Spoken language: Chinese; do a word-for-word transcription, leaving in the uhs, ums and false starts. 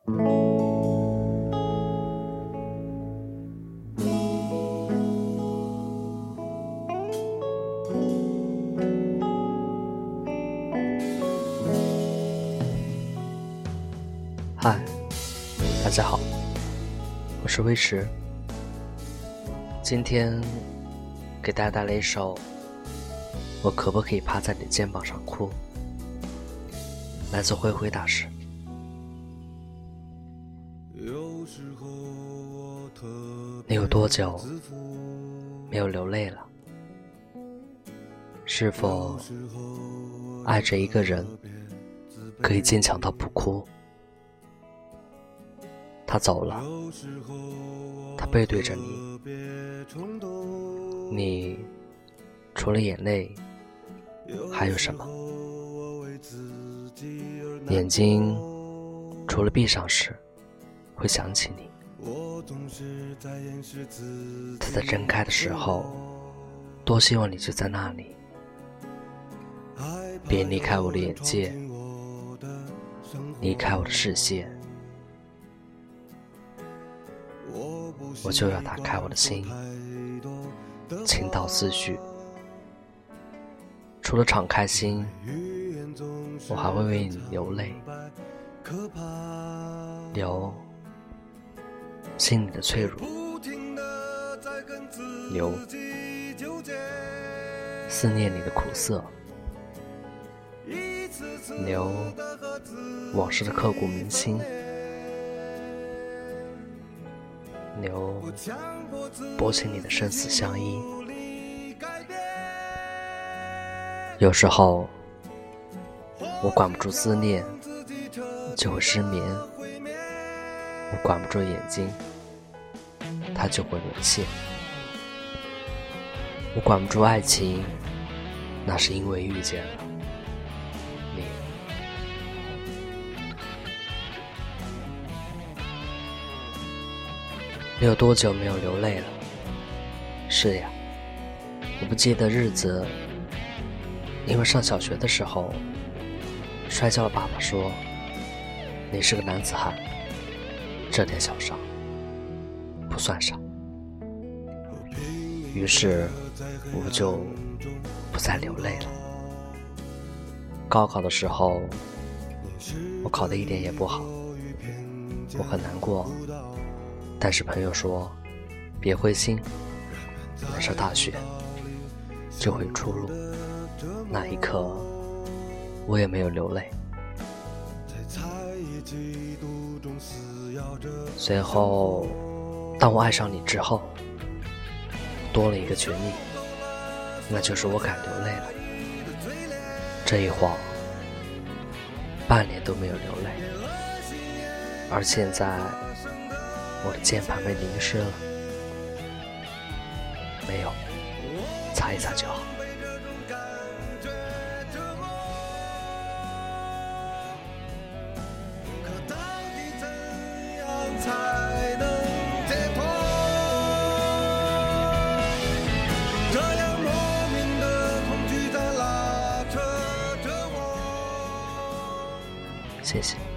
嗨，大家好，我是威驰。今天给大家带来一首《我可不可以趴在你肩膀上哭》，来自灰灰大师。你有多久没有流泪了？是否爱着一个人可以坚强到不哭？他走了，他背对着你，你除了眼泪还有什么？眼睛除了闭上时会想起你，他在睁开的时候多希望你就在那里。别离开我的眼界，离开我的视线，我就要打开我的心，倾倒思绪。除了敞开心，我还会为你流泪，流心里的脆弱，流思念你的苦涩，流往事的刻骨铭心，流拨起你的生死相依。有时候我管不住思念就会失眠，我管不住眼睛它就会沦陷，我管不住爱情，那是因为遇见了你。你有多久没有流泪了？是呀，我不记得日子，因为上小学的时候摔跤了，爸爸说你是个男子汉，这点小伤不算啥。于是我就不再流泪了。高考的时候我考得一点也不好，我很难过，但是朋友说别灰心，能上大学就会有出路。那一刻我也没有流泪。随后当我爱上你之后，多了一个权利，那就是我敢流泪了。这一晃半年都没有流泪，而现在我的键盘被淋湿了，没有，擦一擦就好。谢谢。